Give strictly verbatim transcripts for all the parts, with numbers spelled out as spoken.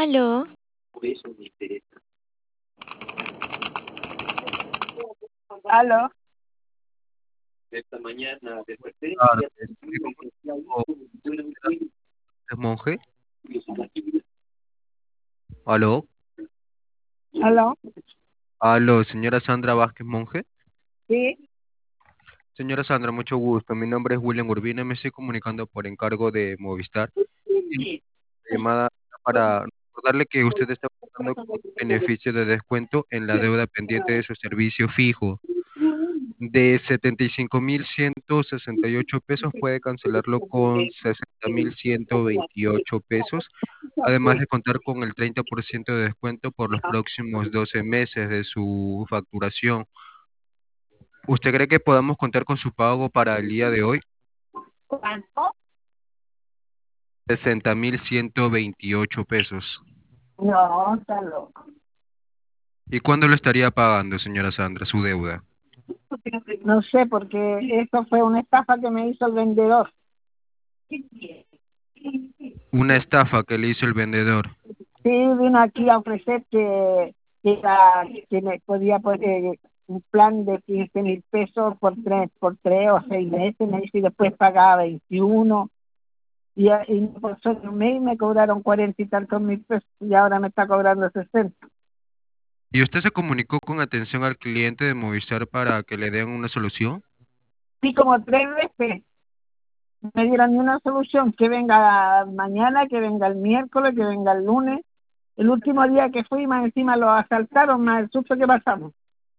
Aló, Aló, Tardes. Me comunico con Monje. Aló, aló, aló, señora Sandra Vázquez Monje. sí, Señora Sandra, mucho gusto. Mi nombre es William Urbina, me estoy comunicando por encargo de Movistar. Y la llamada para recordarle que usted está contando con un beneficio de descuento en la deuda pendiente de su servicio fijo. De setenta y cinco mil ciento sesenta y ocho pesos puede cancelarlo con sesenta mil ciento veintiocho pesos, además de contar con el treinta por ciento de descuento por los próximos doce meses de su facturación. ¿Usted cree que podamos contar con su pago para el día de hoy? ¿cuánto? Sesenta mil ciento veintiocho pesos. No, está loco. ¿Y cuándo lo estaría pagando, señora Sandra, su deuda? No sé, porque eso fue una estafa que me hizo el vendedor. Una estafa que le hizo el vendedor. Sí, vino aquí a ofrecer que, que, era- que me podía poner un plan de quince mil pesos por tres, por tres o seis meses, me dice, y después pagaba veintiuno. Y, a- y por solo un mes me cobraron cuarenta y tantos mil pesos y ahora me está cobrando sesenta. ¿Y usted se comunicó con atención al cliente de Movistar para que le den una solución? Sí, como tres veces. Me dieron ni una solución, que venga mañana, que venga el miércoles, que venga el lunes. El último día que fui, más encima lo asaltaron, más el susto que pasamos.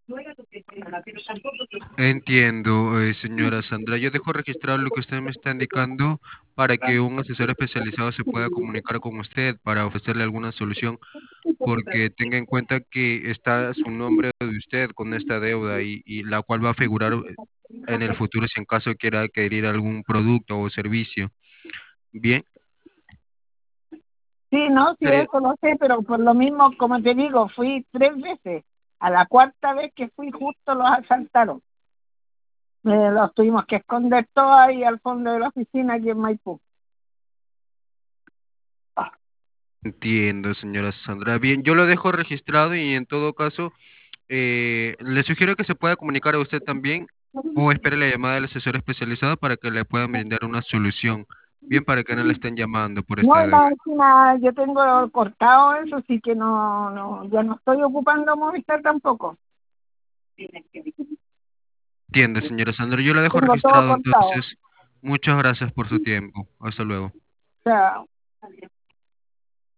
Entiendo, eh, señora Sandra. Yo dejo registrado lo que usted me está indicando para que un asesor especializado se pueda comunicar con usted para ofrecerle alguna solución, porque tenga en cuenta que está su nombre de usted con esta deuda y, y la cual va a figurar eh, en el futuro si en caso quiera adquirir algún producto o servicio. Bien, Sí, no, sí, sería- eso lo sé, pero por lo mismo, como te digo, fui tres veces. A la cuarta vez que fui, justo los asaltaron. Me los tuvimos que esconder todos ahí al fondo de la oficina aquí en Maipú. entiendo, señora Sandra. Bien, yo lo dejo registrado y en todo caso Eh, le sugiero que se pueda comunicar a usted también o espere la llamada del asesor especializado para que le puedan brindar una solución. Bien, para que no le estén llamando por No, esta y deuda. más encima yo tengo cortado eso, sí que no, no, ya no estoy ocupando Movistar tampoco. Entiende, señora Sandra. Yo la dejo Tengo todo registrado cortado. entonces. Muchas gracias por su tiempo. Hasta luego. O sea,